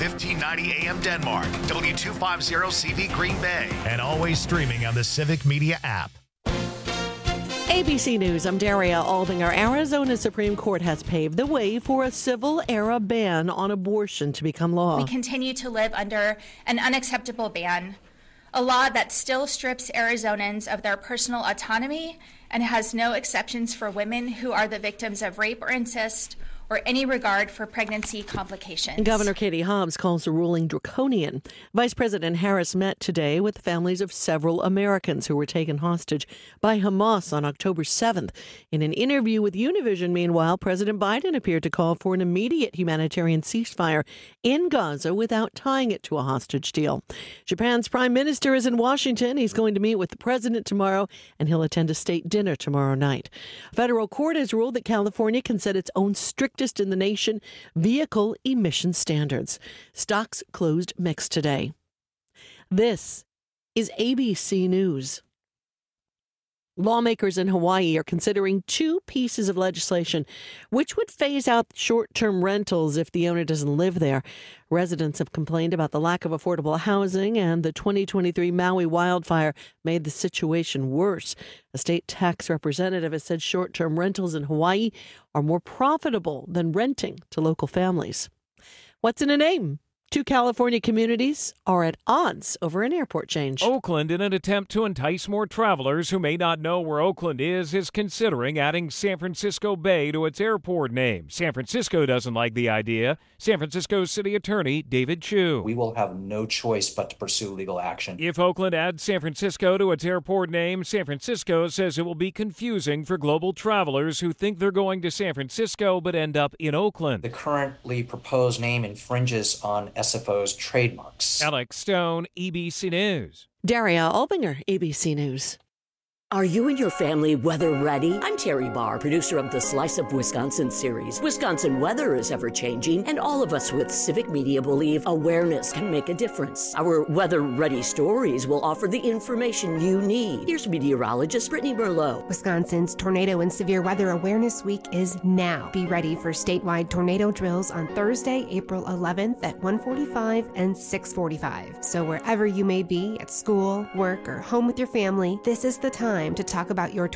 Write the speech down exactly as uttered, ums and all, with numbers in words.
fifteen ninety A M Denmark, W two fifty C V Green Bay, and always streaming on the Civic Media app. A B C News, I'm Daria Aldinger. Arizona Supreme Court has paved the way for a civil-era ban on abortion to become law. We continue to live under an unacceptable ban, a law that still strips Arizonans of their personal autonomy and has no exceptions for women who are the victims of rape or incest or any regard for pregnancy complications. Governor Katie Hobbs calls the ruling draconian. Vice President Harris met today with the families of several Americans who were taken hostage by Hamas on October seventh. In an interview with Univision, meanwhile, President Biden appeared to call for an immediate humanitarian ceasefire in Gaza without tying it to a hostage deal. Japan's prime minister is in Washington. He's going to meet with the president tomorrow, and he'll attend a state dinner tomorrow night. A federal court has ruled that California can set its own strict in the nation vehicle emission standards. Stocks closed mixed today. This is A B C News. Lawmakers in Hawaii are considering two pieces of legislation which would phase out short-term rentals if the owner doesn't live there. Residents have complained about the lack of affordable housing, and the twenty twenty-three Maui wildfire made the situation worse. A state tax representative has said short-term rentals in Hawaii are more profitable than renting to local families. What's in a name? Two California communities are at odds over an airport change. Oakland, in an attempt to entice more travelers who may not know where Oakland is, is considering adding San Francisco Bay to its airport name. San Francisco doesn't like the idea. San Francisco City Attorney David Chu. We will have no choice but to pursue legal action. If Oakland adds San Francisco to its airport name, San Francisco says it will be confusing for global travelers who think they're going to San Francisco but end up in Oakland. The currently proposed name infringes on S F O's trademarks. Alex Stone, A B C News. Daria Albinger, A B C News. Are you and your family weather ready? I'm Terry Barr, producer of the Slice of Wisconsin series. Wisconsin weather is ever changing, and all of us with Civic Media believe awareness can make a difference. Our weather ready stories will offer the information you need. Here's meteorologist Brittany Merlot. Wisconsin's Tornado and Severe Weather Awareness Week is now. Be ready for statewide tornado drills on Thursday, April eleventh at one forty-five and six forty-five. So wherever you may be, at school, work, or home with your family, this is the time to talk about your